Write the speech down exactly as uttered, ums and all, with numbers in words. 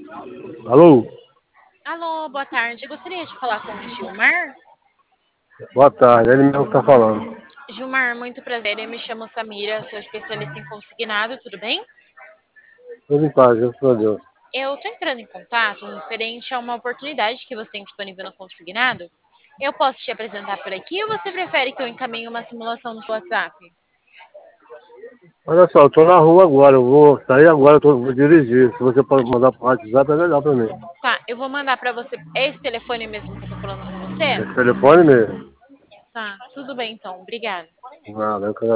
Alô? Alô, boa tarde. Gostaria de falar com o Gilmar. Boa tarde, ele mesmo está falando. Gilmar, muito prazer. Eu me chamo Samira, sou especialista em consignado, tudo bem? Tudo em paz, graças a Deus. Eu estou entrando em contato referente a uma oportunidade que você tem disponível no consignado. Eu posso te apresentar por aqui ou você prefere que eu encaminhe uma simulação no seu WhatsApp? Olha só, eu estou na rua agora, eu vou sair agora, eu tô, vou dirigir. Se você pode mandar para o WhatsApp, é melhor para mim. Tá, eu vou mandar para você esse telefone mesmo que eu tô falando com você? Esse telefone mesmo. Tá, tudo bem então. Obrigada. Nada, eu que